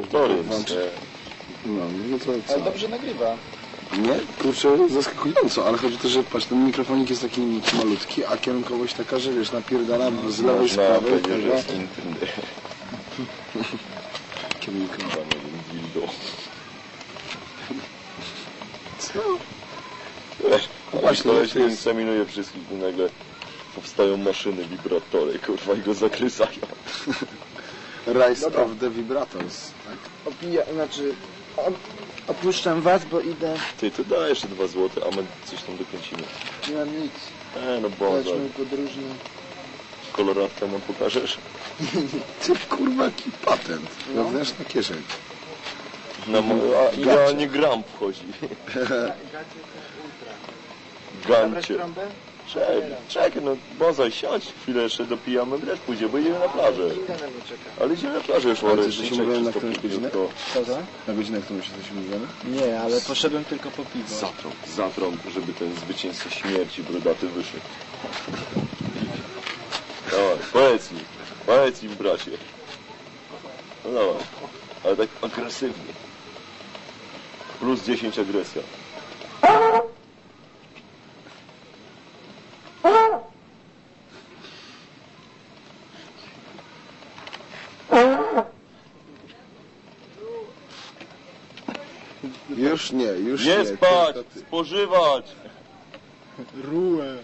wibratory. No to co? Ale dobrze nagrywa. Nie? Kurczę, zaskakująco, ale chodzi o to, że patrz, ten mikrofonik jest taki malutki, a kierunkowość taka, że wiesz, napierdala z lewej, z prawej. Można że jest internet. Kierunkowa. Dildo. Co? Właśnie, to inseminuje wszystkich i nagle powstają maszyny, wibratory, kurwa, i go zakrysają. Rise of the Vibrators, tak? Opuszczam was, bo idę. Ty, to daj jeszcze 2 złote, a my coś tam dokręcimy. Nie mam nic. No Boże. Lećmy podróżny. Koloratkę nam pokażesz? Ty kurwa, jaki patent. Wewnętrzna kieszeń. Idealnie gram wchodzi. Gancie. Czekaj, no Bozaj, siadź chwilę jeszcze, dopijamy, wreszcie pójdzie, bo idziemy na plażę. Ale idziemy na plażę już, ale się mówiłem na którąś godzinę? Co za? Na godzinę, którą się coś mówimy? Nie, ale poszedłem tylko po piwo. Zatrąb, żeby ten zwycięzca śmierci brudaty wyszedł. Dawaj, powiedz im bracie. No dawaj, ale tak agresywnie. Plus 10 agresja. Już nie. Nie spać, spożywać. Rułę.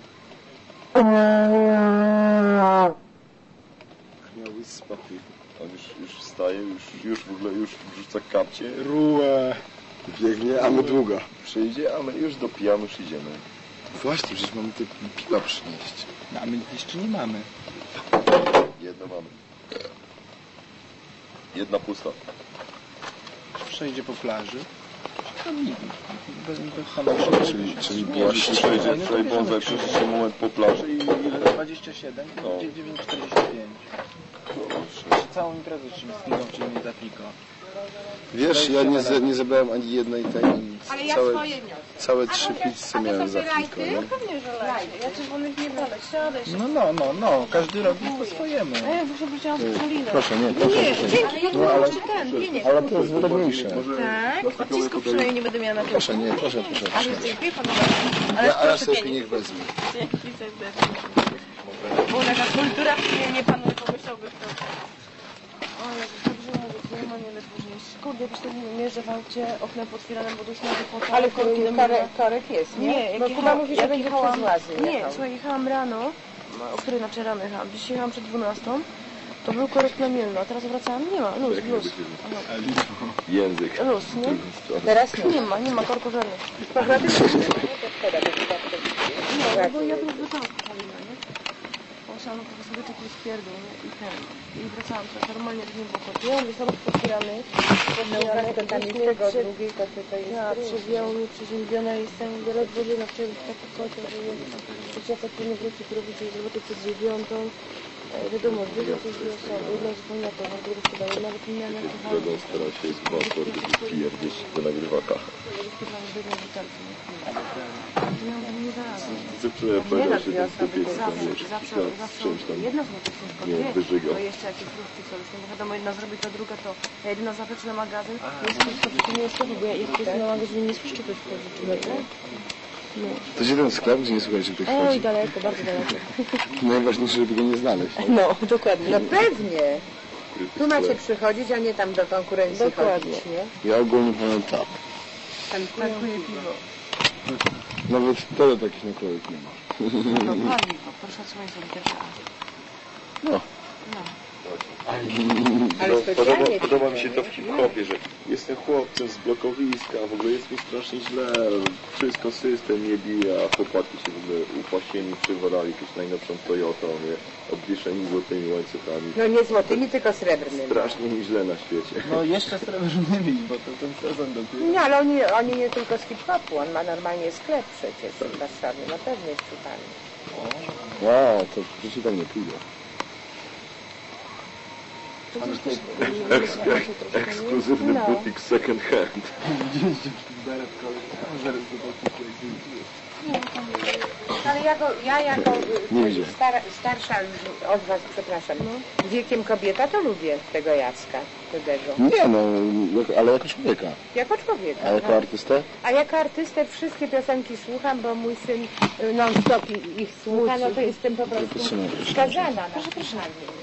Miałbyś spokój. On już wstaje, już w ogóle wrzuca kapcie. Rułę. Biegnie, a my długo. Przyjdzie, a my już dopijamy, już idziemy. Właśnie, przecież mamy te piwa przynieść. No, a my jeszcze nie mamy. Jedno mamy. Jedna pusta. Przejdzie po plaży. Bez Czyli bierz. Przejdzie Bozaj przez moment po plaży i... 27, No. 9,45. Całą imprezę czymś czyli nie zapiko. Wiesz, ja nie zabrałem ani jednej tej. Ale ja swoje niosę. Całe 3 pizze miałem za fliko, nie? Pewnie, że lajty. Ja czerwonych nie biorę. Siadaj się. No. Każdy robi po swojemu. Ja muszę powiedziałam z Pauliną. Proszę, nie, proszę. Nie, dzięki. Ja tu mam jeszcze pieniek. Ale to jest wygodniejsze. Tak, odcisków przynajmniej nie będę miała na tym. Proszę, nie, proszę. Ale dziękuję panu bardzo. Ale Ja proszę sobie pieniek. pieniek wezmę. Dzięki serdecznie. Bo taka kultura nie panuje pomysłowych to... O Jezu, dobrze mówić, normalnie lecz później. Kurde, jakoś tak nie że w aucie oknem potwieranym, bo duszno wypłacane. Ale korek jest, nie? Nie, bo Kuba mówi, że będzie przez łazy. Nie, słuchaj, jechałam rano, o której znaczy rano jechałam, dziś jechałam przed 12, to był korek na Mielno, a teraz wracałam, nie ma, luz. Język. Luz, nie? Teraz Nie ma korku żadnych. Nie, bo ja tu wracałam z Paulina, nie? Musiałam po prostu taki spierdol, nie? I wracałam teraz, normalnie to nie było korku. Ja mówię, samochód potwierany, to tam jest tego drugiej, to tutaj jest ja przewijał mi, przeziębiona jestem, ledwo na wczoraj taki kocioł, że jest, ja tak nie wróci, który widzieli, żeby to przed 9. Wiadomo, dużo coś było są, jedno zupełnie to, w ogóle chyba nawet nie miałem jak to Wiadomo, stara się jest pasword i pierdzieć do nagrywaka. Zawsze powiedział się tam kupić z czymś tam. Jedna z nich jest wyżygał. bo jeszcze jakieś fruszki są, już nie wiadomo, jedna zrobi, to druga to jedyna zapleczy na magazyn, jest to nie jest to, bo ja jest na magazyn nie słyszę, to wchodzi, no. To jest jeden sklep, gdzie nie słuchajcie tych Oj, chodzi. daleko, bardzo daleko. Najważniejsze, żeby go nie znaleźć. No, dokładnie. No pewnie. Tu macie przychodzić, a nie tam do konkurencji Dokładnie. chodzić, nie? Ja ogólnie powiem tak. Tam smakuje piwo. Nawet wtedy takich nakładek nie ma. No, paliwo, proszę słońce, literka A. No. Ale specjalnie Podoba mi się to w hip-hopie, że jestem chłopcem z blokowiska, w ogóle jest mi strasznie źle, wszystko system nie bije, a chłopaki się w ogóle upasieni przywalali jakąś najnowszą Toyotą, nie? Obwieszeni złotymi łańcuchami. No nie złotymi, tylko srebrnymi. Strasznie mi źle na świecie. No jeszcze srebrnymi, bo to ten sezon dopiero. Nie, ale oni nie tylko z hip-hopu, on ma normalnie sklep przecież w Warszawie, na pewno jest czytany. Wow, to przecież tam nie pójdę. Ekskluzywny butik second hand. Widzieliście beret koleś, zaraz zobaczycie jak dziękuję. Ale ja jako Nie widzę. starsza od was, przepraszam, wiekiem kobieta, to lubię tego Jacka Rudego. Nie no, ale jako człowieka. Jako człowieka. A jako artystę? A jako artystę wszystkie piosenki słucham, bo mój syn non-stop ich słucha, no to jestem po prostu skazana na nie.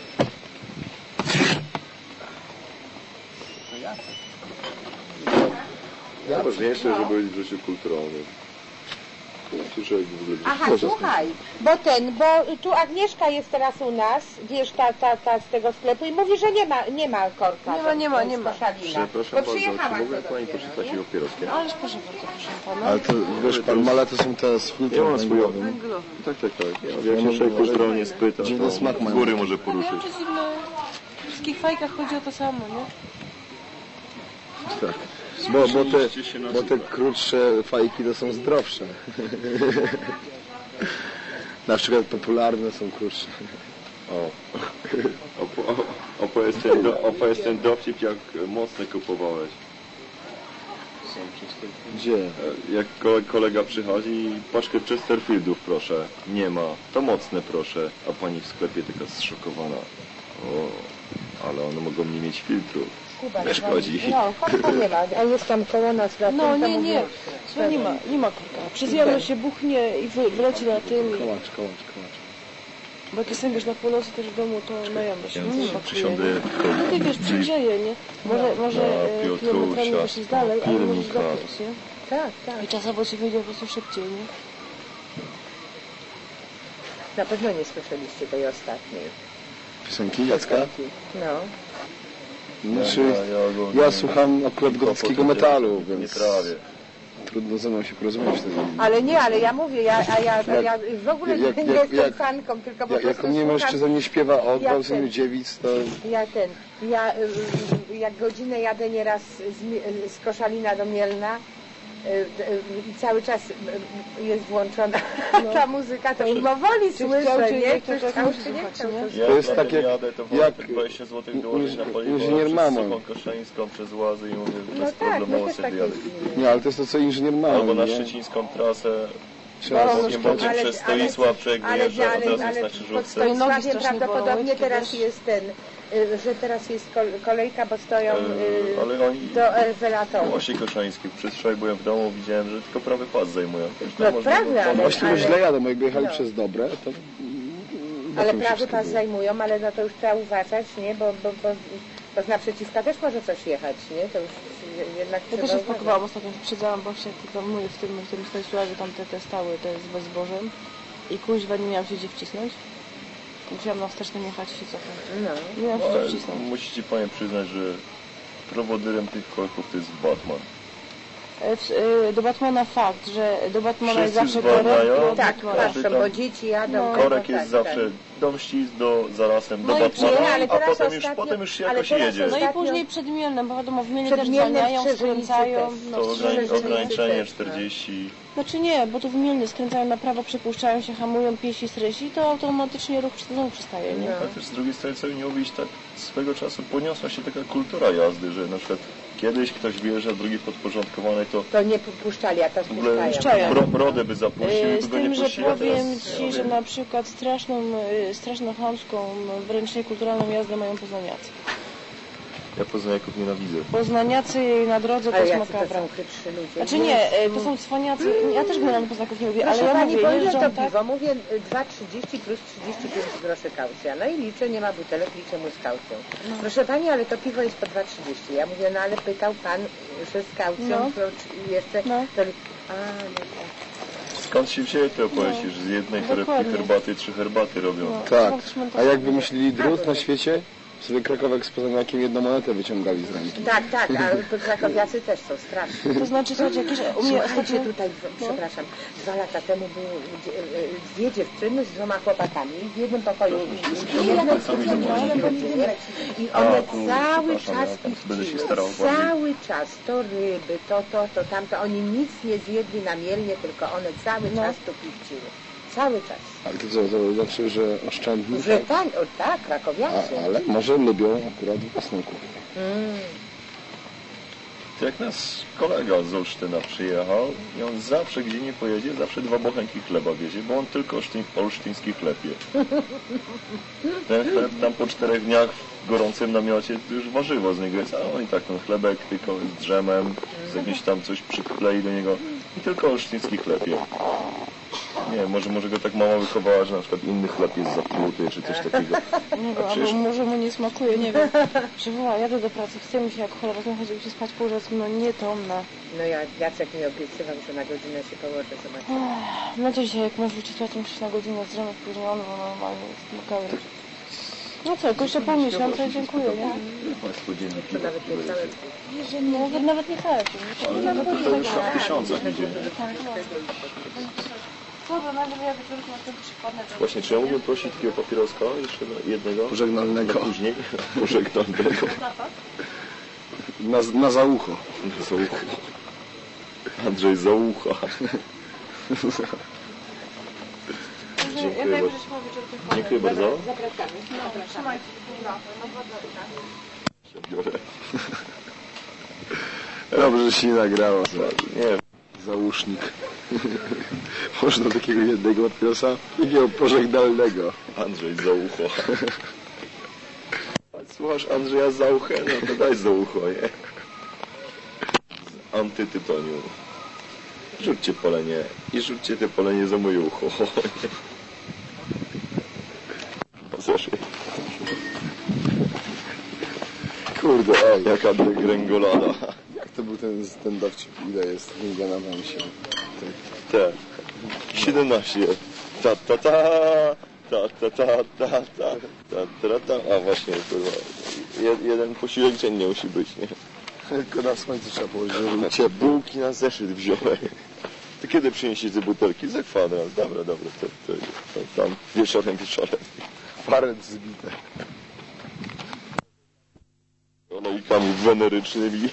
Najważniejsze, żeby być w życiu kulturalnym. Człowiek w ogóle Aha, słuchaj, bo tu Agnieszka jest teraz u nas, wiesz, ta z tego sklepu i mówi, że nie ma korka. Nie ma. Przepraszam Bo bardzo, przyjechała czy mogę to pani dopiero, poczytać nie? o pieroskie? Ależ proszę bardzo, proszę pana. Ale to, wiesz, pan Mala to są te z Ja filtrem mam swój węglowym. Węglowy. Tak. Jak się człowiek kulturalnie spyta, Dziwny to smak z mają. góry może poruszyć. Miałam dziwne... W wszystkich fajkach chodzi o to samo, nie? Tak. Bo te krótsze fajki to są zdrowsze. Na przykład popularne są krótsze. Opowiedz ten dowcip, jak mocne kupowałeś. Gdzie? Jak kolega przychodzi i paczkę Chesterfieldów proszę. Nie ma. To mocne proszę. A pani w sklepie taka zszokowana. Ale one mogą nie mieć filtru. Nie szkodzi. No, korka nie ma, a jest tam koło nas. No nie. Słuchaj, nie ma korka. Przez jedno się buchnie i wyleci na tym. Kołacz. Bo jak jestem wiesz na północy też w domu, to najemy się. Ja przysiądę No ty wiesz, przygrzeje, nie? Może kilometrami wiesz jest dalej, ale możesz dopiąć, nie? Tak. I czasowo się wyjdzie po prostu szybciej, nie? Na pewno nie słyszeliście tej ostatniej. Piosenki Jacka? No. Znaczy, ja słucham akurat gotyckiego metalu, Nie więc trawię. trudno ze mną się porozumieć wtedy. Ale ja mówię, ja w ogóle nie jestem fanką, tylko po prostu Jak mnie słucham. mężczyzna nie śpiewa o Jak gwałceniu ten. dziewic, to... Jak godzinę jadę nieraz z Koszalina do Mielna i cały czas jest włączona ta muzyka, to mimowoli słyszę, nie? Ktoś chciał czy nie chciał. To jest tak jak 20 zł dołożyć na paliwo inżynier przez Mamon. Suchą Koszańską, przez Łazy i mówię, No bez tak, problemu też sobie tak jadę. jest. Nie, ale to jest to, co inżynier ma. Albo na nie? szczecińską trasę, Trzeba bokiem przez Stoisław, jak wyjeżdża, od razu jest na pod krzyżówce. Nogi Stoisławiem strasznie prawdopodobnie bolą, teraz wiesz? jest że teraz jest kolejka, bo stoją Ale oni do Elwelatoru. w Osi Koszańskiej, przez wczoraj byłem w domu, widziałem, że tylko prawy pas zajmują. No prawda, ale- Właściwie źle jadą, bo jakby jechali przez dobre, to... Ale bokiem się prawy pas wstydzą. zajmują, ale no to już trzeba uważać, nie? Bo z naprzeciwka też może coś jechać, nie? To już jednak Ja trzeba też się uważać. spakowałam ostatnio, wyprzedzałam, bo się tylko mówię w tym Stanisławie tam te stały, te z bezbożem i kuźwa nie miałam się gdzie wcisnąć. Musiałam na wstecznym jechać i się cofnąć. No. Nie miałam się Ale gdzie wcisnąć. musicie panie przyznać, że prowodyrem tych korków to jest Batman. Do Batmana fakt, że do Batmana Wszyscy jest zawsze zwalniają. korek, do Tak, Batmana. patrzą, tam- bo dzieci jadą. No. Korek tak, jest tak. zawsze do Mścic, zarazem do No i Batmana, nie, ale a teraz potem już się ale jakoś teraz jedzie. No i Ostatnio- później przed Mielnem, bo wiadomo, w Mielnie Przed też Mielnem zwalniają, w Strzeżenicy skręcają. też. No, To w Strzeżenicy ograniczenie też, 40. Znaczy nie, bo tu w Mielnie skręcają na prawo, przepuszczają się, hamują piesi z rysi, to automatycznie ruch znowu przystaje, nie? Ale też z drugiej strony co nie mówić, tak swego czasu poniosła się taka kultura jazdy, że na przykład kiedyś ktoś wyjeżdża, drugi podporządkowany, to To nie puszczali, a teraz w ogóle puszczają. brodę by zapuścił, Z by go nie tym, że puścili, a powiem teraz... Ci, że na przykład straszną chamską, wręcz niekulturalną jazdę mają poznaniacy. Ja poznaniaków nienawidzę. Poznaniacy na drodze to Ale jest jacy to makabra. są chytrzy ludzie. Znaczy nie, to są cwaniacy, ja też generalnie poznaków nie lubię, ale Proszę ja pani, mówię, po ile jeżdżą to tak, piwo? Mówię 2,30 plus 35 groszy kaucja. No i liczę, nie ma butelek, liczę mu z kaucją. Proszę pani, ale to piwo jest po 2,30. Ja mówię, no ale pytał pan, że z kaucją, No. to jeszcze... No. To... A, no tak. Skąd się wzięły te opowieści, że z jednej torebki Dokładnie. herbaty 3 herbaty robią? No. Tak. Trzeba też A jak wymyślili drut na świecie, sobie Krakowek z Poznaniakiem jedną monetę wyciągali z ręki. Tak, ale to krakowiacy też są straszni. To znaczy, słuchajcie, jakieś u mnie Słuchajcie, ostatnio... tutaj, przepraszam, 2 lata temu były dwie dziewczyny z 2 chłopakami w jednym pokoju. I one cały czas Będę się pichciły. starał bardziej. Cały czas to ryby, to tamto. Oni nic nie zjedli na Mielnie, tylko one cały czas to pichciły. Cały czas. Ale to co, to znaczy, że oszczędni? Że tak, krakowiacy. Ale może lubią akurat własną kuchnię. Jak nas kolega z Olsztyna przyjechał i on zawsze, gdzie nie pojedzie, zawsze 2 bochenki chleba wiezie, bo on tylko olsztyński chleb je. Ten chleb tam po 4 dniach w gorącym namiocie to już warzywo z niego jest, a on i tak ten chlebek tylko z drzemem, z jakimś tam coś przyklei do niego i tylko olsztyński chleb je. Nie, może go tak mama wychowała, że na przykład inny chleb jest zapluty, czy coś takiego. Nie wiem, albo może mu nie smakuje, nie wiem. Przywoła, jadę do pracy, chce mi się jak cholera, znajdę, żeby się spać pół razu, no nie to na. No Jacek mi obiecywał, że na godzinę się położę, zobaczymy. No to dzisiaj jak masz wyczesłać, musisz na godzinę zdrzemać, później on normalnie jest blokały. No co, jeszcze pół miesiąca i dziękuję, nie? Państwo dziennik To nawet nie całe. Nawet nie chodzi. ale to już w tysiącach idzie. Dobra, nawet ja wieczorku na tym przypadnę. Właśnie, czy ja mógłbym prosić takiego papieroska, jeszcze jednego? Pożegnalnego. Na później. Pożegnalnego. Na za ucho. Za ucho. Andrzej za ucha. Dziękuję, Dziękuję bardzo. Zapraszamy. Dobra, trzymajcie się. Biorę. Dobrze, że się nie nagrało. Nie, Załóżnik. Można takiego jednego papierosa, takiego pożegnalnego. Andrzej za ucho. Słuchasz Andrzeja za uchę? No to daj za ucho, nie? Z antytytonium. Rzućcie polenie i rzućcie te polenie za moje ucho. Zeszły. Kurde, ej. Jaka degrengolada. Jak to był ten dowcip? Ile jest? Nie zgadam się. Te. 17. Ta ta ta. Ta ta ta ta ta. Ta ta ta. A właśnie, kurwa. Jeden posiłek dziennie musi być, nie? Tylko na słońcu trzeba położyć. Cię bułki na zeszyt wziąłem. To kiedy przynieśli te butelki? Za kwadrat. Dobra, to tam wieczorem. Parę zbite. Olejkami wenerycznymi.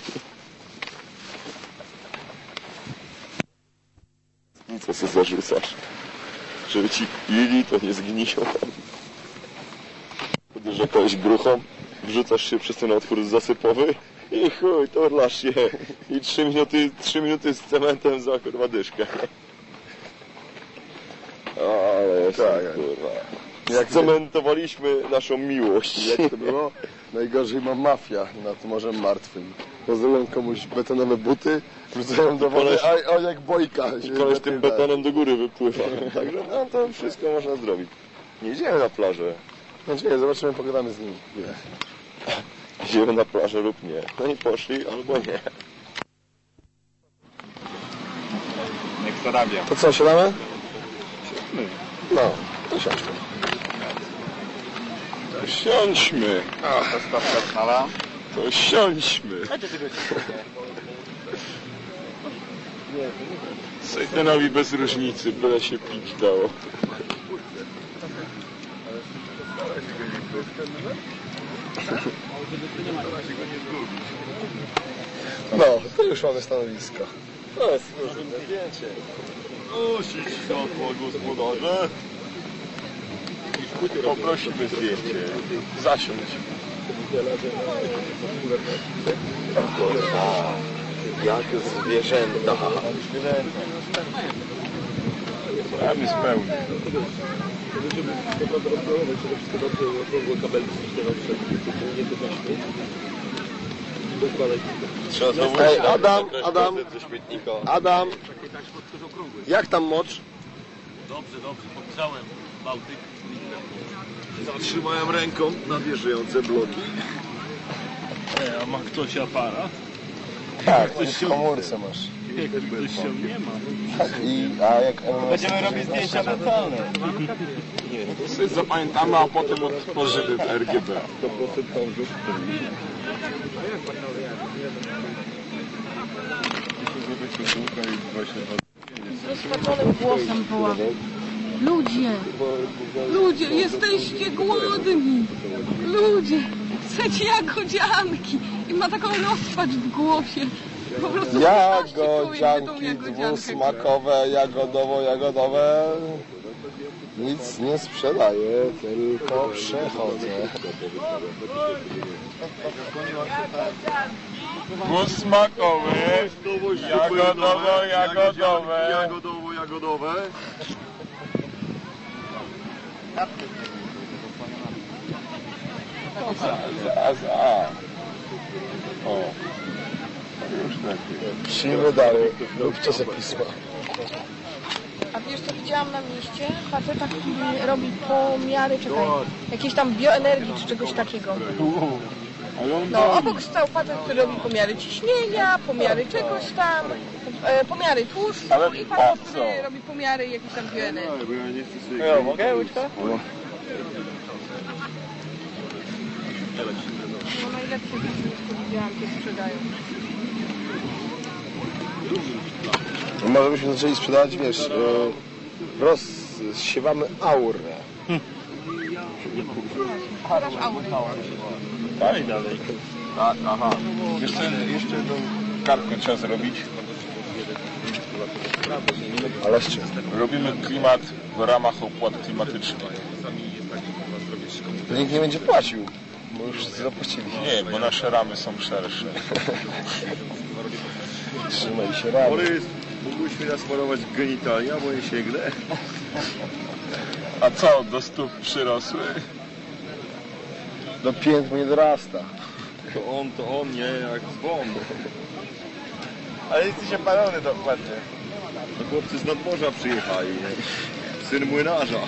I co sobie zarzucasz? Żeby ci pili, to nie zgniją. Podjeżdża kogoś gruchą, wrzucasz się przez ten otwór zasypowy i chuj, to orlasz się. I 3 minuty z cementem za kurwa dyszkę. Ale tak, kurwa. Jak cementowaliśmy naszą miłość. Jak to było? Najgorzej ma mafia nad Morzem Martwym. Pozwolą komuś betonowe buty, wrzucają do wody, a on jak bojka. I koleś tym betonem do góry wypływa. Także no, to wszystko można zrobić. Nie idziemy na plażę. No czekaj, zobaczymy, pogadamy z nimi. Ile? Idziemy na plażę lub nie. No i poszli albo nie. Niech zarabia. To co, siadamy? No, to siądźmy. To siądźmy. To stawka znala. To siądźmy. Sejtanowi bez różnicy, byle się pić dało. No, to już mamy stanowisko. To jest możliwe zdjęcie. Nosić światło, gospodarze. Poprosimy zdjęcie. Zasiądź. Jak zwierzęta. Mamy spełnić. Trzeba znowu Ej, Adam, ze śmietnika. Adam, jak tam mocz? Dobrze, podpisałem Bałtyk. Zatrzymałem ręką nawierzające bloki. A ma ktoś aparat? Tak, w komórce masz. Ktoś się nie ma. A jak Będziemy robić zdjęcia mentalne. Nie, to sobie zapamiętamy, a potem odtworzymy w RGB. Z rozpaczonym głosem wołam. Ludzie, jesteście głodni. Ludzie, chcecie jagodzianki. I ma taką rozpacz w głosie. Po prostu jagodzianki dwusmakowe, jagodowo-jagodowe. Nic nie sprzedaję, tylko przechodzę. Mus smakowy, jagodowo-jagodowe. Jagodowo-jagodowe. O. Już lepiej. Przyjmy dalej, lub czasopisma. A wiesz co widziałam na mieście? Faceta, który robi pomiary, czekaj, jakiejś tam bioenergii czy czegoś takiego. No, obok stał facet, który robi pomiary ciśnienia, pomiary czegoś tam, pomiary tłuszczu i facet, który robi pomiary jakiejś tam bioenergii. Bo ja nie chcę sobie... Mogę łyczka? No najlepsze rzeczy, jakie widziałam, gdzie sprzedają. Może byśmy zaczęli sprzedawać, wiesz, rozsiewamy aurę. Podasz aurę. Dalej, dalej. Tak, aha. Jeszcze jedną kartkę trzeba zrobić. Ale z czym? Robimy klimat w ramach opłat klimatycznych. To nikt nie będzie płacił, bo już zapłacili. Nie, bo nasze ramy są szersze. Trzymaj się ramy. Borys, mógłbyś mi nasmarować genitalia, bo nie sięgnę. A co, do stóp przyrosły? Do pięt mu nie dorasta. To on, nie, jak dzwon. Ale jesteś opalony dokładnie. No chłopcy z nadmorza przyjechali, nie? Syn młynarza.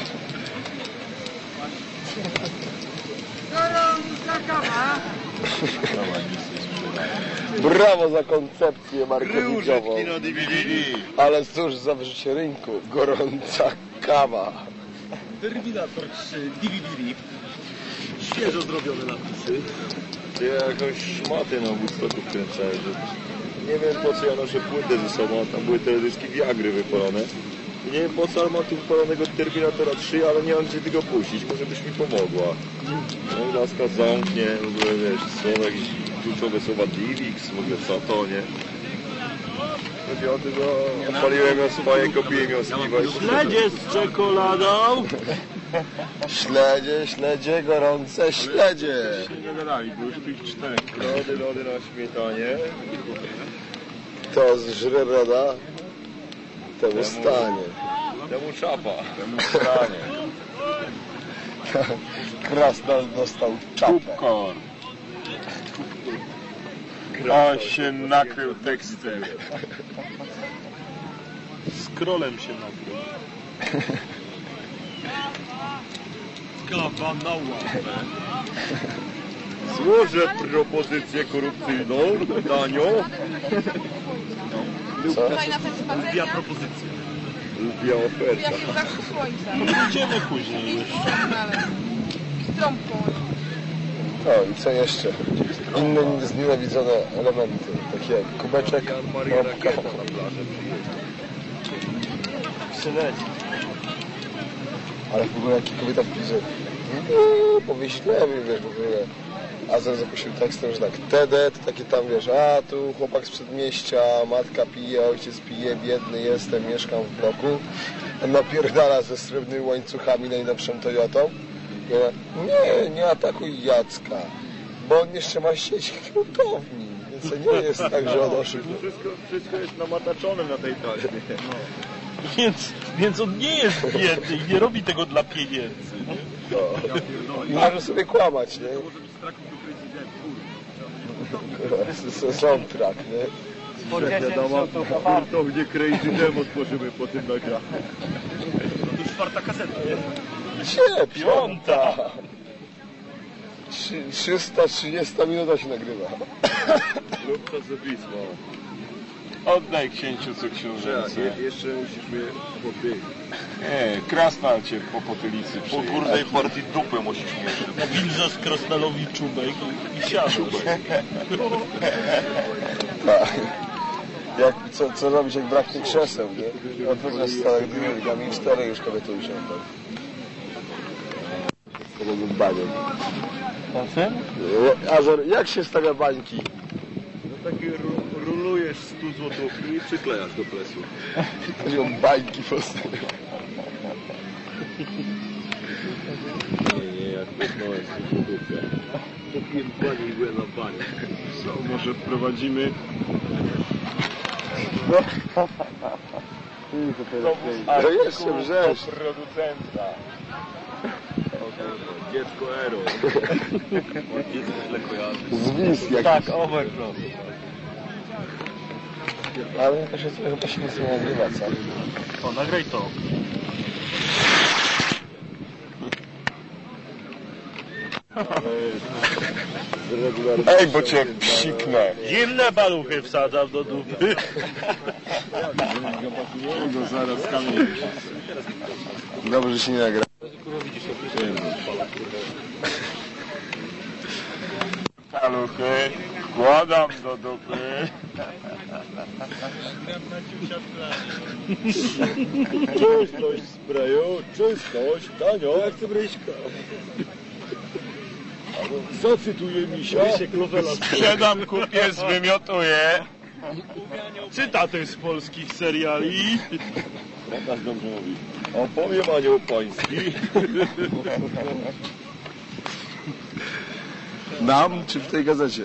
Brawo za koncepcję marketingową. Kryłżetki na DVD. Ale cóż za wrzucie rynku. Gorąca kawa. Terminator 3, DVD. Świeżo zrobione napisy. Ty jakąś szmatę na Woodstocku wkręcałeś, że... Nie wiem po co ja noszę płytę ze sobą, tam były teledyski Viagry wypalone. I nie wiem po co, ale mam tu wypalonego Terminatora 3, ale nie mam gdzie tego puścić, może byś mi pomogła. No i laska zamknie, w ogóle wiesz, są jakieś kluczowe słowa DivX, w ogóle co to, nie? Chodzi o to, że odpaliłem ją swoje, kopiłem ją z piwa i... Śledzie z czekoladą. Śledzie, gorące śledzie. Nie gadali, bo już tu ich 4. Lody na śmietanie. Kto zżre roda, temu stanie. Temu czapa. Temu stanie. Krasnal dostał czapę. Popcorn. A się nakrył tekstem. Scrollem się nakrył. Kawa na łapę. Złożę propozycję korupcyjną, Danio. Tutaj na ten spacer, Dwie propozycje. Lubię ofertę. jak jest zachód słońca. Idziemy później już. Z trąbką. O i co jeszcze? Inne znienawidzone elementy, takie jak kubeczek, Maria kropka. Rakieta na plażę Przyleci. Ale w ogóle jaki kobieta pisze, powieślemy, wiesz, w ogóle. A zaraz zaprosił tekstem, że tak, TD to takie tam, wiesz, a tu chłopak z przedmieścia, matka pije, ojciec pije, biedny jestem, mieszkam w bloku. Napierdala ze srebrnymi łańcuchami najnowszą Toyotą. Nie atakuj Jacka, bo on jeszcze ma sieć hurtowni, więc to nie jest tak, że on oszukuje. Wszystko jest namataczone na tej taśmie. Więc on nie jest biedny i nie robi tego dla pieniędzy. I może sobie kłamać, nie? Soundtrack, nie? Wiadomo, hurtownie Crazy Demo tworzymy po tym nagraniu. To już czwarta kaseta, nie? Gdzie? Piąta! 330 minuta się nagrywa. Lub czasopismo. Oddaj księciu co Tak, książęce. jeszcze musisz mnie podbiegać. Nie, krasnal cię po potylicy Po przyjechał. górnej partii dupy musisz mieć. Nawilżasz krasnalowi czubek i siadasz. Tak. Jak, co robić, jak braknie krzeseł, nie? Odwrócę stałych dynamikami 4 już kobiety usiądą. Pomogłem baniom. Azor, jak się stawia bańki? No takie rulujesz 100 złotówki i przyklejasz do plesu. Chodziło bańki postawione. jak płynąłem z produkcja. Kupiłem pani i byłem na banie. Co, może wprowadzimy... To jeszcze wrzesz. Producenta. Dziecko Ero. Dziecko źle kojarzy. Zwis jakiś. Tak, overclock. Ale jakoś jest chyba się nie chce nagrywać, co? O, nagraj to. Ej, bo cię psiknę. Zimne baluchy wsadzam do dupy. Go zaraz kamień. Dobrze, że się nie nagra. Paluchy wkładam do dupy. Czystość sprayu, czystość, tanio. Jak to bryśka. Zacytuję misia. Sprzedam, kupię, zwymiotuję. Cytaty z polskich seriali. Łukasz dobrze mówi. Opowiem anioł pański. Nam czy w tej gazecie?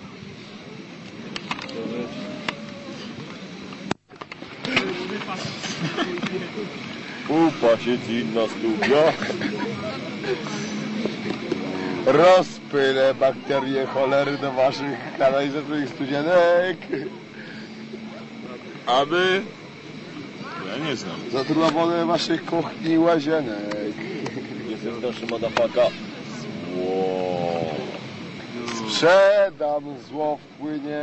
Upa się ci na studiach. Rozpylę bakterie cholery do waszych kanalizacyjnych studzianek. Aby... Ja nie znam. Zatruła wodę waszych kuchni i łazienek. Jestem naszy madafaka. Zło. Sprzedam, zło wpłynie.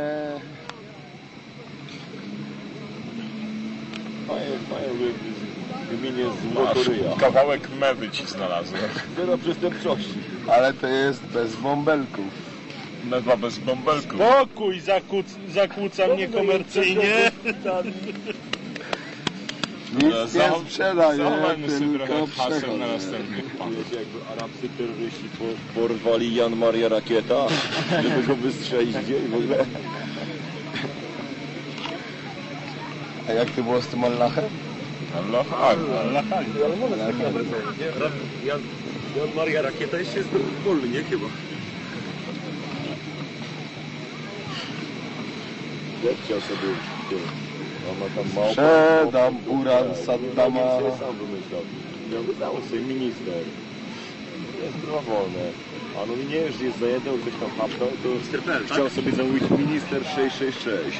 Mają w imieniu złotoryja. Kawałek mewy ci znalazłem. Zero przestępczości. Ale to jest bez bąbelków. Mewa bez bąbelków. Spokój, zakłóca mnie komercyjnie. Nic nie sprzedaję, tylko trochę haseł przechodzę. na następnych panów. Wiecie, jakby arabscy terroryści porwali Jan Maria Rakieta, żeby go wystrzelić gdzie i w ogóle. A jak to było z tym Allahem? Allah, Jan Maria Rakieta jeszcze jest wolny, nie? Chyba. Chciał sobie mama tam małpa. Sprzedam uran Saddama. Ja sam wymyślał. Ja wydało sobie minister. Jest chyba wolne. A no nie, że jest zajęty, ktoś tam hapnął, to chciał sobie zamówić minister 666.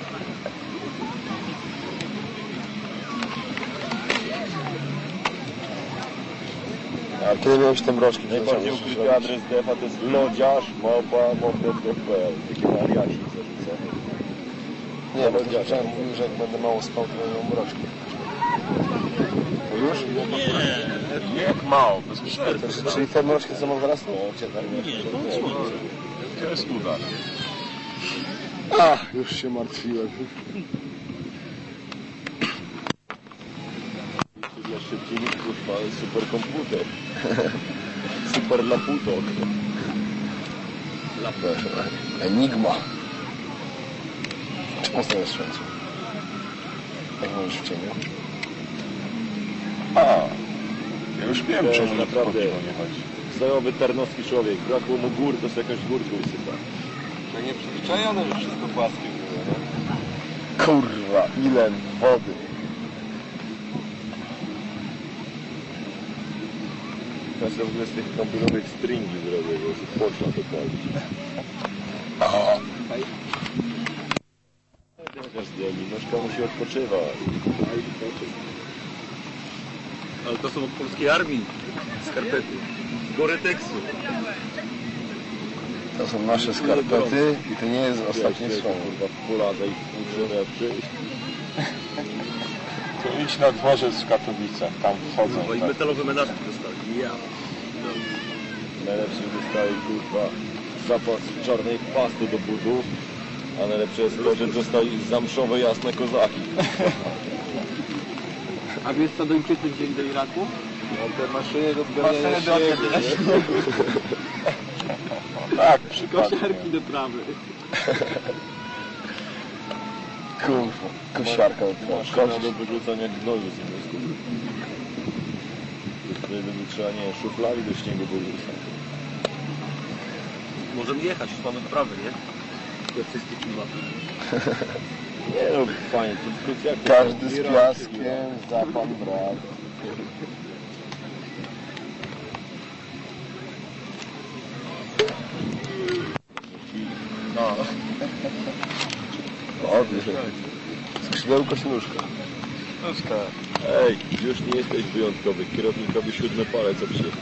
A kiedy miałeś te mroczki? Najbardziej ukryty adres defa to jest lodziarz@moped.pl. Takie wariaci zarzucę. Nie, bo dziewczyna mówił, że jak będę mało spał, to będą mroczki. To już? nie jak mało, bez przerwy. Czyli te mroczki są od razu? Nie, to jest udar. Ach, już się martwiłem. Dla szybciejników superkomputer. Super laputok. Enigma. Czy mocno jest w słońcu? Jak mówisz w cieniu? Ja już wiem, To czemu jest naprawdę nie chodzi. znajomy tarnowski człowiek. Brakło mu gór, to sobie jakąś górkę wysypa. To nie przyzwyczajone, że wszystko płaskie było, nie? Kurwa, ile wody. Ja sobie w ogóle z tych komputerowych stringi zrobię, bo się poszła to palić. Chociaż zdjęli, nóżka musi odpoczywać. Ale to są od polskiej armii. Skarpety. Goretexu. To są nasze skarpety i to nie jest ostatnie słowo. Kurwa w poladze i włóczymy przyjść. To idź na dworzec w Katowicach, tam wchodzą. I Tak. metalowe medaczki dostali. Ja. Najlepszy dostaje kurwa zapas czarnej pasty do butów, a najlepsze jest to, że dostali zamszowe jasne kozaki. A wiesz co do imprezny dzień do Iraku? Mam te maszyny do odbierania śniegu, Tak, przypadkiem. Kosiarki do trawy. Kurwa, kosiarka od Maszyna do wyrzucania gnoju z innej Wtedy trzeba, nie, szuflali do śniegu wyrzucać. Możemy jechać, już mamy prawy, nie? Do wszystkich klimatów. Nie no, fajnie, to jak Każdy z piaskiem, za pan brat. No. Skrzydełko czy nóżka? Nóżka. Ej, już nie jesteś wyjątkowy. Kierownikowi 7 palec obsiedł.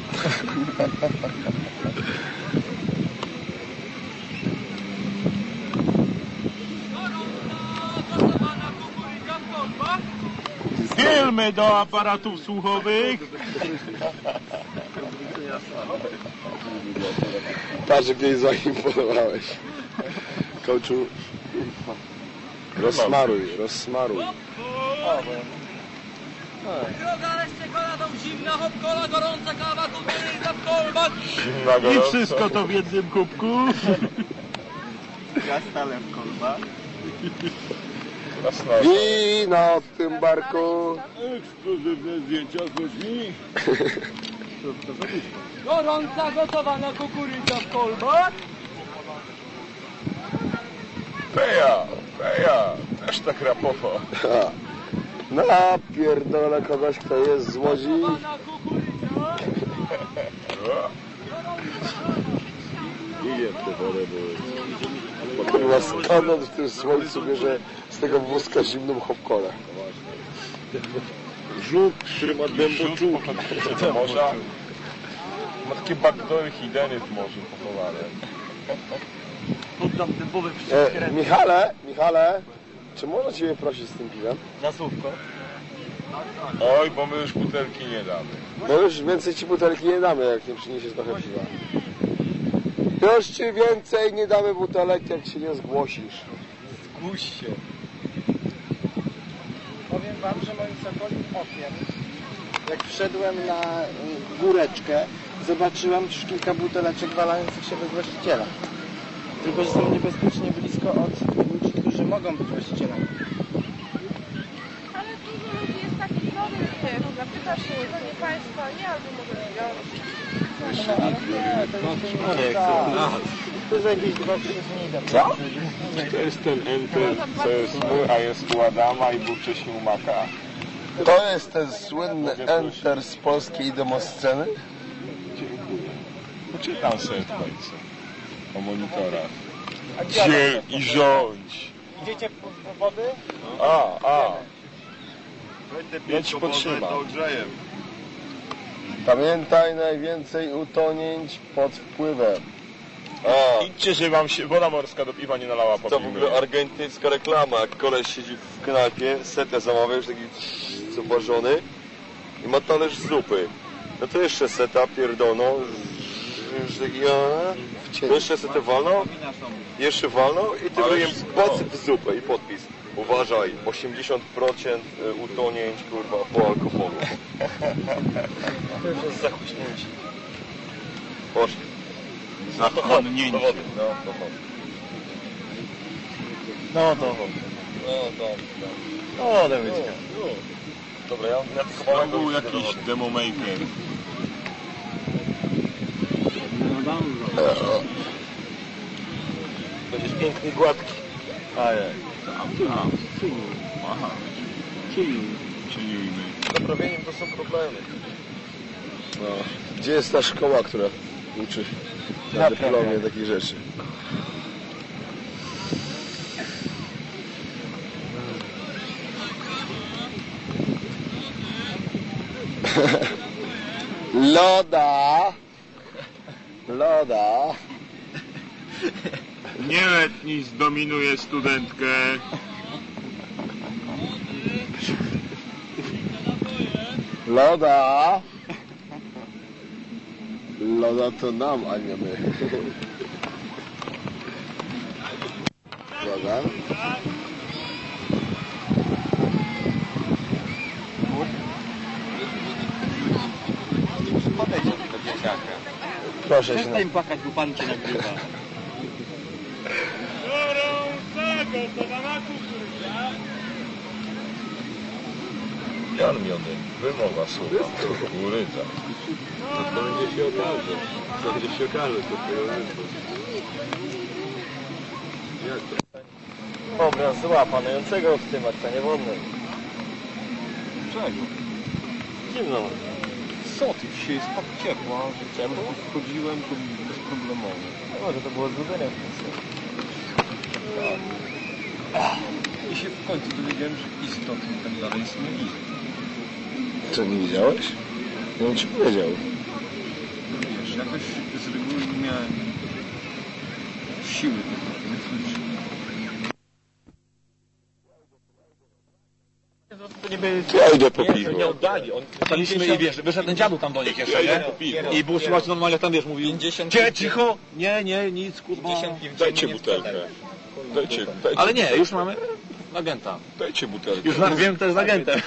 Filmy do aparatów słuchowych. Patrz, gdzieś zaimponowałeś. Kołczu, rozsmaruj. Droga, reszcie kola dom zimna, hop kola, gorąca kawa, kukurydza w kolbach. I wszystko to w jednym kubku. Ja stale w kolbach. Wino w tym barku. Ekskluzywne zdjęcia z ludźmi. Gorąca, gotowana kukurydza w kolbach. Peja, też tak rapowo. No, pierdolę kogoś, kto jest z Łodzi. Idzie w tę wodę, bo... Kurwa, skąd on w tym słońcu bierze z tego wózka zimną hopkolę? Żuk, który ma dęboczułki. Do morza. Ma takie backdory hideny w morzu pochowane. Oddam dębowe Michale, czy można Ciebie prosić z tym piwem? na słówko. Oj, bo my już butelki nie damy. No już więcej Ci butelki nie damy, jak nie przyniesiesz trochę piwa. Już Ci więcej nie damy butelek, jak się nie zgłosisz. Zgłuś się. Powiem wam, że moim sokolim okiem, jak wszedłem na góreczkę, zobaczyłem już kilka buteleczek walających się bez właściciela. Tylko, że są niebezpiecznie blisko od ludzi, którzy mogą być właścicielami. Ale dużo ludzi jest takich dobrych tych. Zapytasz się, to nie państwa, nie, albo może wziąć. To za jakieś 2-3 dni. Co? To jest ten enter, co jest mój, a jest u Adama i był wcześniej u Maka. To jest ten słynny enter z polskiej demosceny? Dziękuję. Poczytam sobie w końcu o monitorach. Dziel i rządź. Idziecie po wody? Ja ci podtrzymam. Pamiętaj, najwięcej utonięć pod wpływem. Idźcie, że wam się woda morska do piwa nie nalała po To w ogóle argentyńska reklama, jak koleś siedzi w knajpie, setę zamawia, już taki zubożony i ma talerz zupy. No to jeszcze seta pierdolną, już taki, to jeszcze setę walną, jeszcze walną i tylko jem pac w zupę i podpis. Uważaj, 80% utonięć, kurwa, po alkoholu. To już jest zachuśnięcie. Poszli. Zachłonnięcie. Do wody. No, do wody. No to. No, Dawidzka. Dobra, ja tylko To małego był idę do jakiś wody. demo maker. Będziesz piękny i gładki. Aha. Cieniujmy. Z naprawieniem to są problemy. No. Gdzie jest ta szkoła, która uczy na dyplomie takich rzeczy? Loda. Nieletni zdominuje studentkę. Loda to nam, a nie my. Loda. Podejdź do tego dzieciaka. Proszę się. Przestań płakać, bo pan cię nagrywa. Karmiony, wymowa słowa, urydza. To będzie się okaże. To będzie się okaże, to jak to? Obraz zła panującego w tym akcenie wodnym. Czego? Zimno. Co ty? Dzisiaj jest tak ciepło, że ciepło wchodziłem, to bezproblemowo. No może to było złudzenie w tym sensie. I się w końcu dowiedziałem, że istotnie tak dalej jest nie list. Co, nie widziałeś? Ja bym ci powiedział. Wiesz, jakoś z reguły nie miałem siły tego wyczuć. To niby... Ja idę po piwo. Nie oddali. Staliśmy i wiesz, wyszedł ten dziadu tam do nich jeszcze, nie? I było słychać normalnie, jak tam wiesz, mówił. Cicho! Nie, nic, kurwa. Dajcie butelkę. Dajcie. Ale nie, już mamy agenta. Dajcie butelkę. Już wiem, kto jest agentem.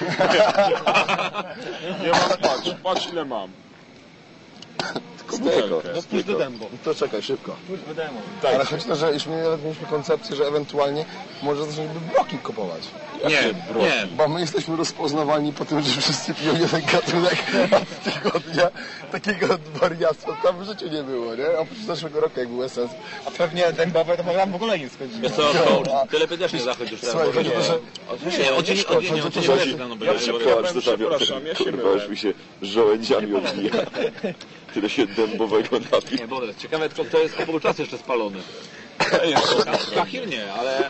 Ja mam, patrz ile mam. Tylko butelkę. No spójrz do dębu. To czekaj, szybko. Spójrz do dębu. Ale chodzi o to, że już nawet mieliśmy koncepcję, że ewentualnie może zacząć bloki kupować. Nie. Bo my jesteśmy rozpoznawalni po tym, że wszyscy piją jeden gatunek od tygodnia. Takiego wariactwa tam w życiu nie było, nie? Oprócz zeszłego roku, jak był Essence. A pewnie dębowe to program w ogóle nie schodziło. Wiesz co, ty lepiej też nie zachodź już teraz. Słuchaj, chodzi o to, że... Ja przepraszam, ja się mylę. Kurwa, już mi się żołędziami odbija. Tyle się dębowego napił. Nie, bo ciekawe, kto jest obok czasu jeszcze spalony. Kachir nie, ale...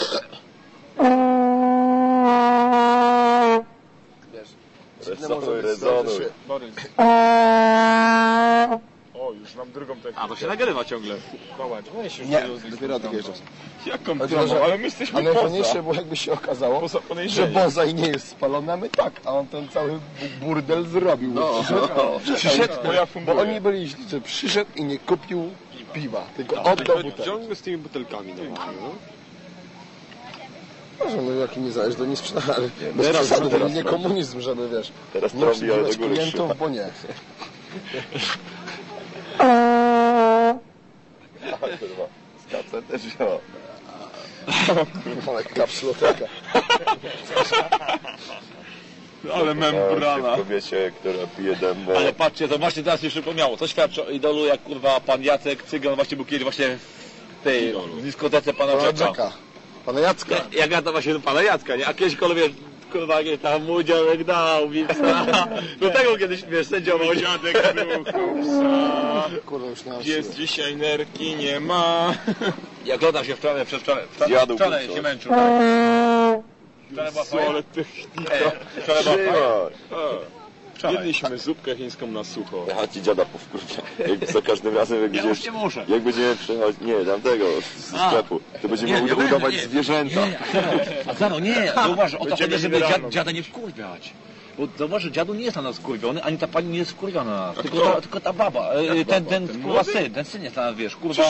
Rezonuj. O, już mam drugą technikę. A, to się nagrywa ciągle. Nie, dopiero odjeżdżasz. Jaką promą? Ale my jesteśmy A najfajniejsze było, jakby się okazało, że bonsai nie jest spalony, a my tak. A on ten cały burdel zrobił. Przyszedł, bo oni byli źli, że przyszedł i nie kupił piwa, tylko oddał butelkę. Ciągle z tymi butelkami normalnie, no. Może no jak nie zależy, to nie sprzedamy, ale bez przesady, to nie komunizm, żeby wiesz, Teraz nie trąbi, ale obsługiwać do góry klientów, bo nie. Kurwa, skacę też wziął. Ale kapsuloteka. Ale membrana. Kobiecie, która pije dębę. Ale patrzcie, to właśnie teraz mi przypomniało. To świadczy o idolu, jak kurwa pan Jacek Cygan właśnie był kiedyś właśnie w tej dyskotece pana Czeka. Pana Jacka. Jak ja to właśnie pana Jacka, nie? A kiedyś wiesz, kurwa, tam mój dziadek dał mi psa. Do tego kiedyś, wiesz, sędziował. Dziadek był psa. Kurwa, już nie mam Jest dzisiaj nerki, nie ma. Jak oglądam się wczoraj Zjadłbym się coś. męczył. Tak? Wczoraj była fajna. Ale technika. Wczoraj była fajna. Jedliśmy zupkę chińską na sucho. Ja ci dziada powkurczę. Jak za każdym razem, jak Ja będziesz... już nie muszę. Jak będziemy przechodzić... Nie, tamtego, z sklepu. To będziemy udawać zwierzęta. A Zaro, nie, zauważ, o to chodzi, żeby dziada nie wkurwiać. Bo zauważ, że dziadu nie jest na nas wkurwiony, ani ta pani nie jest wkurwiona na nas. Tylko ta baba, ten kurwa syn, ten syn jest na nas, wiesz, kurwa.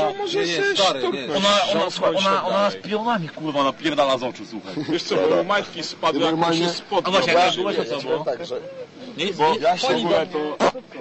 Ona nas pionami kurwa napierdala z oczu, słuchaj. Wiesz co, bo majtki spadły, jak to się A spotkał. właśnie, jak byłeś, to co było? tak, że Bo ja się w ogóle to...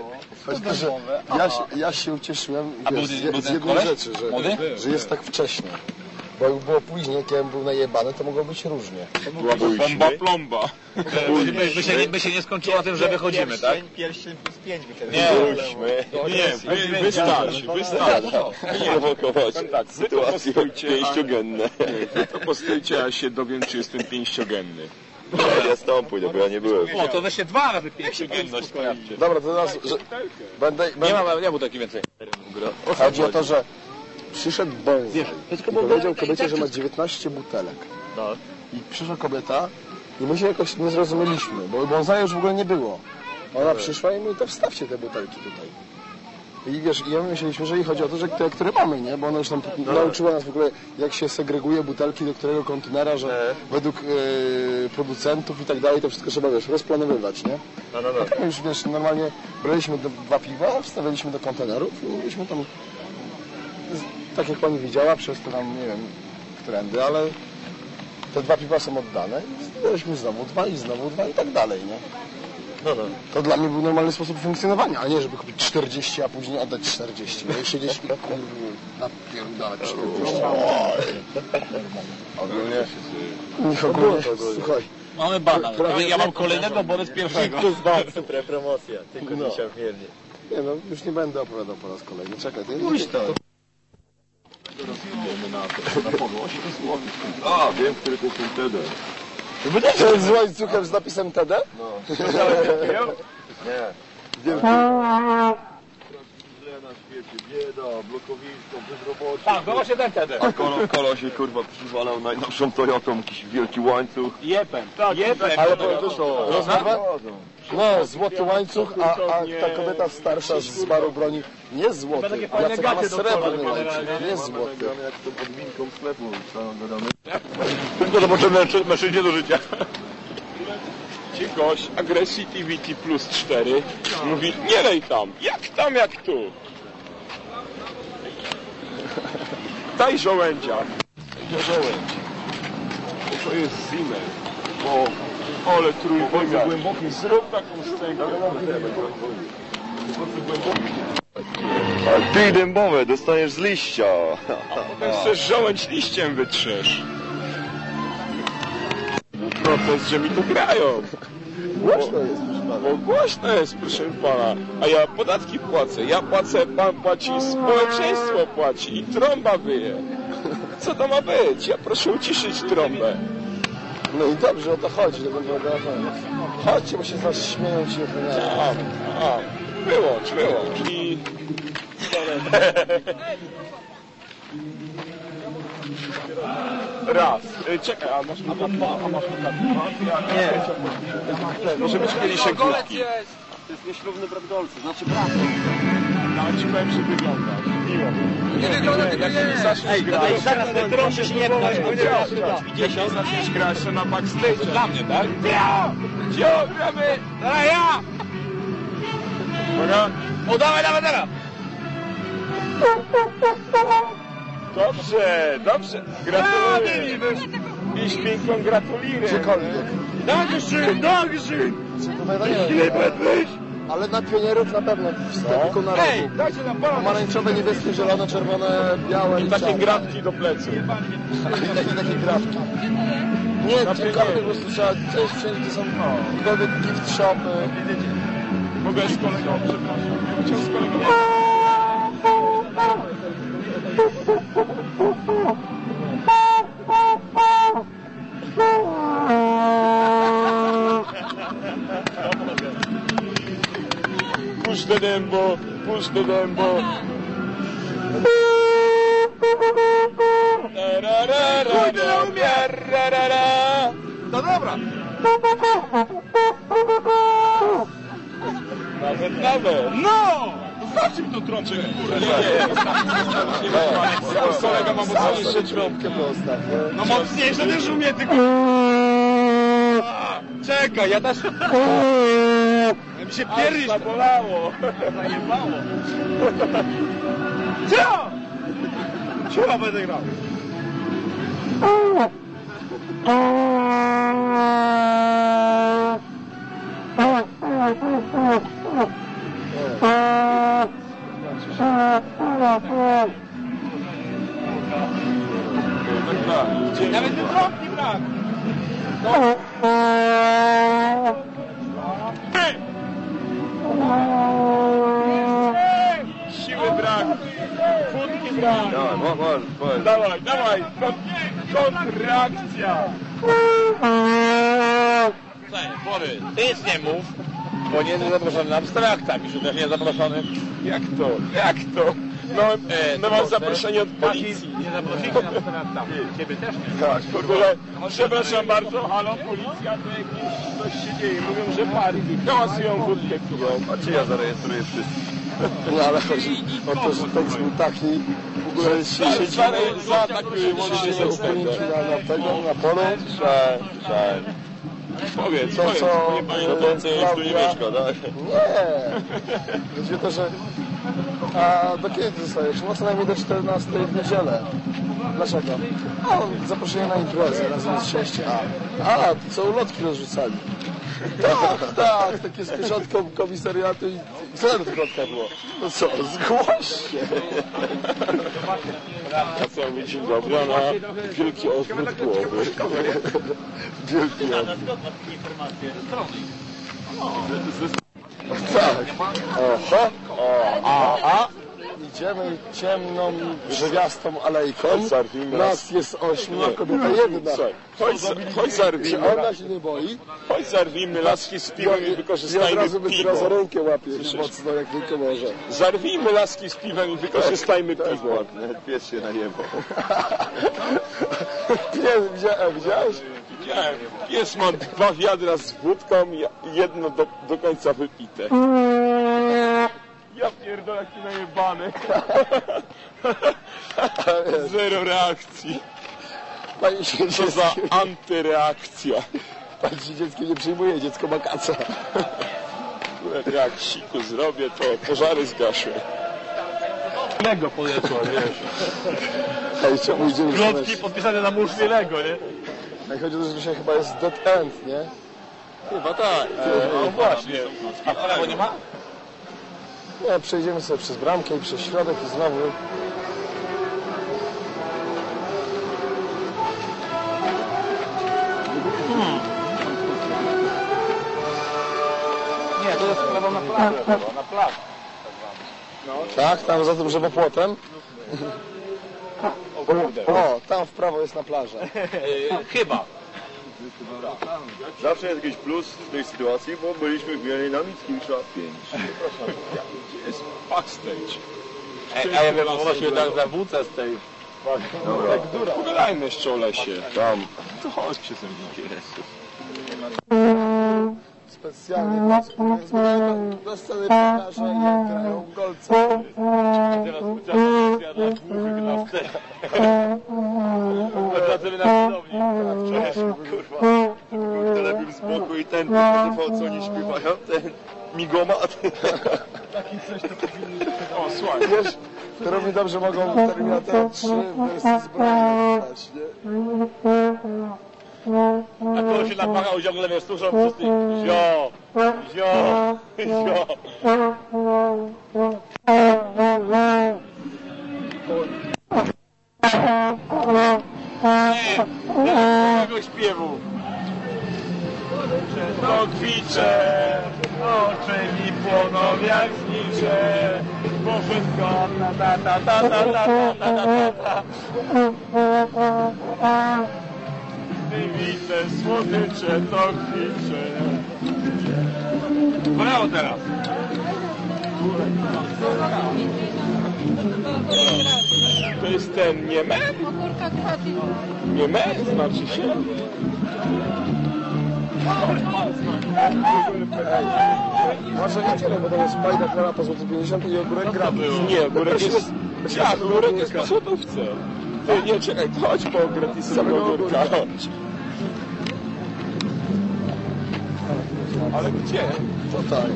Ja się ucieszyłem wiesz, z jednej rzeczy, że jest tak wcześnie. Bo jak było później, jak ja był najebany, to mogło być różnie. Byłaby bomba plomba. My się nie skończyło na tym, że wychodzimy, tak? Pierścień plus 5 by teraz. Nie, wystarczy. Nie prowokować sytuacje pięściogenne. Wy to postójcie, a się dowiem, czy jestem pięściogenny. Ja z tobą pójdę, bo ja nie byłem. O, to weźcie 2 razy pięściogenność sprawdźcie. Dobra, to teraz, że Nie było taki więcej. chodzi o to, że przyszedł bonsai i powiedział kobiecie, że ma 19 butelek. I przyszła kobieta i my się jakoś nie zrozumieliśmy, bo bonsai już w ogóle nie było. Ona przyszła i mówi, to wstawcie te butelki tutaj. I wiesz, ja myśleliśmy, że jej chodzi o to, że te, które mamy, nie? Bo ona już tam nauczyła nas w ogóle, jak się segreguje butelki do którego kontenera, że według producentów i tak dalej, to wszystko trzeba, wiesz, rozplanowywać, nie? A tak już, wiesz, normalnie braliśmy 2 piwa, wstawialiśmy do kontenerów i mieliśmy tam, tak jak pani widziała, przez to tam, nie wiem, którędy, ale te 2 piwa są oddane i wstawialiśmy znowu 2 i znowu 2 i tak dalej, nie? To dla mnie był normalny sposób funkcjonowania, a nie żeby kupić 40, a później oddać 40. No i siedzieć i napierdalać 40. Ogólnie, słuchaj, Mamy bana. Ja mam kolejnego, Borys pierwszego. Plus promocja. Tylko dzisiaj miernie. Nie no, już nie będę opowiadał po raz kolejny. Czekaj, to jest... Pójdź to. A, wiem, który to jest ten TD. To jest z łańcuchem z napisem TD? No. Nie. Wiem, źle na świecie, bieda, blokowisko, bezrobocie. Tak, to właśnie ten TD. A Kolo się kurwa przywalał najnowszą Toyotą, jakiś wielki łańcuch. Jepem. Tak, jepem. Ale to rozmowa? No, złoty łańcuch, a ta kobieta starsza z baru broni nie złoty. Jacek ma srebrny łańcuch, nie złoty. Jak to pod winką sklepu gadamy. Tylko zobaczymy mężczyźnie do życia. Ci gość, Aggressivity plus 4, mówi, nie lej tam, jak tu. Daj żołędzia. Żołędź. To jest Zimmer. O, ale trójwymiar. Zrób taką scenkę. Ale ty dębowe, dostaniesz z liścia. Potem chcesz żołędź liściem wytrzesz. Protest, że mi tu grają. Głośno jest, proszę pana. Bo głośno jest, proszę pana. A ja podatki płacę. Ja płacę, pan płaci, społeczeństwo płaci i trąba wyje. Co to ma być? Ja proszę uciszyć trąbę. No i dobrze, o to chodzi. Chodźcie, bo się z was śmieją ci ochroniają. Wyłącz. I... Raz. Czekaj, a masz mi Nie. Może być kieliszek wódki. To jest nieślubny brat Golcy, znaczy brat. Nawet ci powiem, że wyglądasz. Miło. Nie wygląda, tylko jak nie. zaczniesz grać, Proszę się nie pchać, jak zaczniesz grać na backstage. Dla mnie, tak? Cio, gramy! Teraz ja! Uwaga! O, dawaj, teraz! Dobrze. Gratuluję. Miś piękną gratuluję. Gdziekolwiek. Dankeschön. Ile będziesz? Ale na pionierów na pewno w sklepiku na rogu. Dajcie nam pomoc. Pomarańczowe, niebieskie, zielone, czerwone, białe I takie grafki do pleców. I takie grafki. Nie, gdziekolwiek po prostu trzeba coś wziąć, gdzie są jakiekolwiek gift shopy. Mogę z kolegą, przepraszam. Chciał z kolegą. Puść do dębo. No dobra. Nawet. No! Zawsze mi to trączek, kurwa. Kolega ma mocniejsze Trąbkę ostatnio. No mocniejsze też umie, tylko... Czekaj, ja też... Mi się pierś... Zabolało. Zajebało. Co? Ciula będę grał. Nawet nie trąbki brak. Siły brak. Wódki brak. Dawaj, Dawaj. Kontrakcja. Bory, ty nic nie mów, bo nie jest zaproszony na abstrakta, Miszu też nie jest zaproszony. Jak to? No mam zaproszenie od policji. Nie zaprosili na abstrakta. Ciebie też nie. Tak, w ogóle, przepraszam bardzo, halo, policja, to jakieś coś się dzieje. Mówią, że pary hałasują, wódkę piją. A czy ja zarejestruję wszystkich? No ale chodzi o to, że tekst był taki, w ogóle się Zaatakuję łącznie się z upomnieć tego. na polu. Żal. Powiedz, Co Już tu nie mieszka, tak? Nie. Chodzi o to, że... A do kiedy ty zostajesz? No co najmniej do 14 w niedzielę. Dlaczego? A on zaproszenie na imprezę razem z sześciem. A, to co ulotki rozrzucali. Tak, takie z pieczątką komisariatu i co na tych ulotkach było? No co, zgłoś się. A co, być dobry, na wielki odwrót głowy. Wielki odwrót. Tak. Oho. Idziemy ciemną, drzewiastą alejką. Nas jest 8, a kobieta jedna. Chodź zarwijmy. Czy ona się nie boi? Chodź zarwijmy laski z piwem i wykorzystajmy od razu piwo. za rękę łapie mocno, jak tylko może. Zarwijmy laski z piwem i wykorzystajmy piwo. Pies się najebał. Widziałeś? Widziałem. Pies ma 2 wiadra z wódką i jedno do końca wypite. Ja pierdolę, jaki najebany. Zero reakcji. Pani się Co za antyreakcja. Pani się dzieckiem nie przyjmuje, dziecko ma kaca. Jak siku zrobię, to pożary zgaszę. Lego podeszło, wiesz. Hej, czemu idziemy? Plotki podpisane na muszwie Lego, nie? Jak chodzi o to, że dzisiaj chyba jest dead end, nie? Chyba tak. No właśnie. A w lewo nie ma? Nie, przejdziemy sobie przez bramkę i przez środek i znowu... Nie, to jest w lewo na plażę. Na plażę. Tak, tam za tym żywopłotem. O, tam w prawo jest na plażę. Chyba. Zawsze jest jakiś plus w tej sytuacji, bo byliśmy wbijani na Mickiewicza 5. Gdzie jest backstage? A ja wiem, ona się tak zawrócę z tej... Dobra. Pogadajmy jeszcze o lesie. Tam. To chodź przy tym interesu. Specjalnie do sceny pokażę, jak grają golce. Teraz specjalna dla dwóch na wtedy. Wracamy na widowni. Telefon z boku i ten TV, co oni śpiewają, ten migomat. Taki coś to powinien... O, słuchaj. Wiesz, to robi dobrze, mogą Terminator 3 w wersji zbrojnej grać, nie? A to się napachał ciągle, wiesz, tużą przez tych... Zio! Nie, tego śpiewu. To kwicze, oczy mi płoną jak znicze, bo wszystko widzę słodycze, to kwicze. Brawo teraz. To jest ten Niemer? Niemer znaczy się? Może nie tyle, bo to jest fajna chleba po złoty 50 i ogórek gratis. Nie, ogórek jest... Jak? Ogórek jest po złotówce. Ty, nie, czekaj, chodź po gratisowego ogórka. Chodź. Ale gdzie? Tutaj.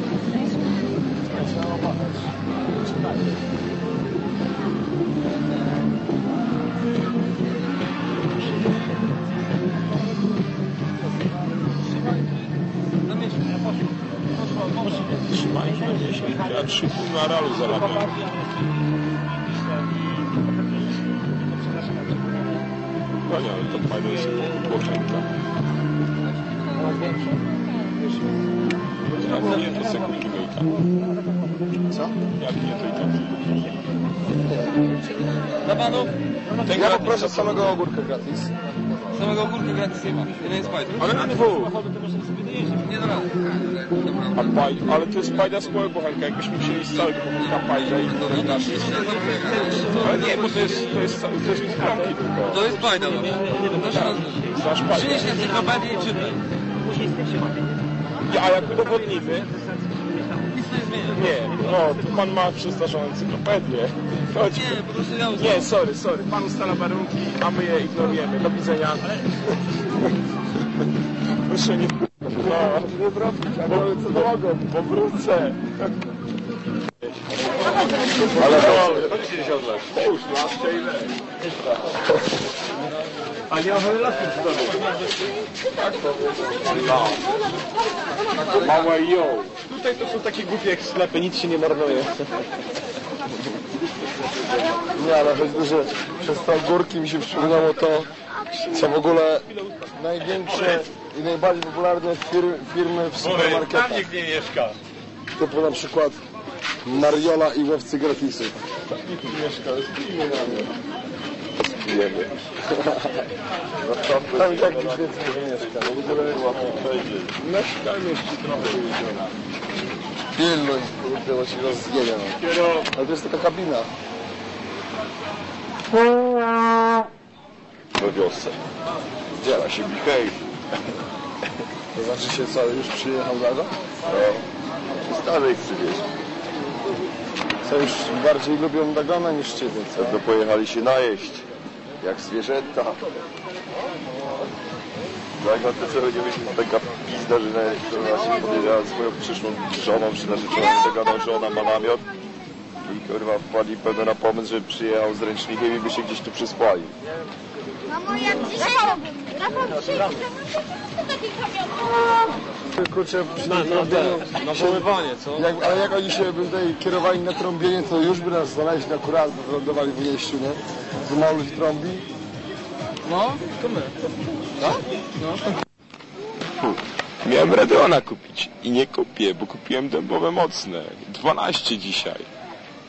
Trzymaj się, ja 3,5 na ralu zarabiam. No nie, ale to fajne jest płoczenka. Jak nie, to sobie kupimy i tam. Co? Jak nie, to i tam. Dla panów? Ja poproszę samego ogórka gratis. Samego ogórka gratis nie ma. Jeden jest fajny. Ale na dwóch. Nie da rady. Ale to jest bajda z małego bochenka. Jakbyśmy wzięli z całego bochenka bajda i dodać nasz. Ale nie, bo to jest kromki tylko. To jest bajda, no. Znasz bajdę. Przynieś encyklopedię i czytaj. A jak udowodnimy... Nie, no, to pan ma przestarzałą encyklopedię. Chodź. Nie, po prostu ja Nie, sorry. Pan ustala warunki, a my je ignorujemy. Do widzenia. Proszę nie... No, Nie wracać, ale co drogą. Powrócę. Ale to się gdzieś odlać. Już, laskę i leć. A nie mamy laskę przy tobie. Tak to małe ją. Tutaj to są takie głupie jak sklepy, nic się nie marnuje. Nie, ale choćby, że przez te górki mi się przypomniało to, co w ogóle największe i najbardziej popularne firmy w supermarketach. Tam nikt nie mieszka. Typu na przykład Mariola i łowcy gratisów. Nikt tu mieszka, spijmy na mnie. Spijemy. Tam i tak nikt więcej nie mieszka. W ogóle mieszkamy jeszcze trochę. Pilnuj, kurde, bo ci rozjedzie. Ale to jest taka kabina. We wiosce. Dziela się Michał. To znaczy się co, już przyjechał Dago? No. Starej przywieźć. Co już bardziej lubią Dagona niż ciebie, co? To pojechali się najeść. Jak zwierzęta. Tak, na te co chodziliśmy, to taka pizda, że ona się podejrzała z moją przyszłą żoną, czy narzeczoną, zagadał, że ona ma namiot. I kurwa wpadli pewno na pomysł, że przyjechał z ręcznikiem i by się gdzieś tu przyspali. Mamo, jak dzisiaj Rafał dzisiaj takich kamionów. Kurczę, Na woływanie, co? ale jak oni się by tutaj kierowali na trąbienie, to już by nas znaleźli na kurat, wylądowali w Ujeściu, nie? Bo mało ludzi trąbi. No, to my. Tak? No. Miałem Radeona kupić i nie kupię, bo kupiłem dębowe mocne. 12 dzisiaj.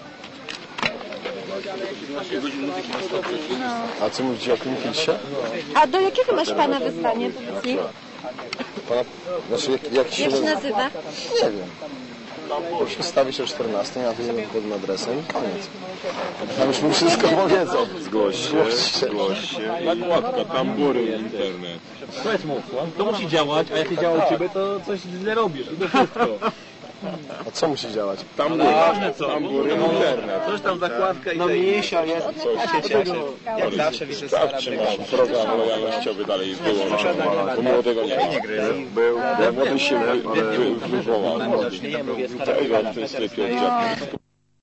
A co mówicie o tym filsie? A do jakiego masz pana wystanie? Powiedz mi. Pana, znaczy jak się nazywa? Nie wiem. Proszę stawić o 14, ja wyjadę pod adresem i koniec. Tam już mi wszystko powiedzą. Zgłoś się. Nakładka, tambury, internet. Powiedz mu, to musi działać, a jak nie działa u ciebie, to coś źle robisz. I to wszystko. A co musi działać? Tambury, internet. Coś tam zakładka i... No mniejsza jest, a się cieszę. Jak zawsze widzę stara Czy masz program lojalnościowy dalej wyłączony? Bo młodego nie ma. Był, młody się wywołał. Tego, ten sklepie od dziadka.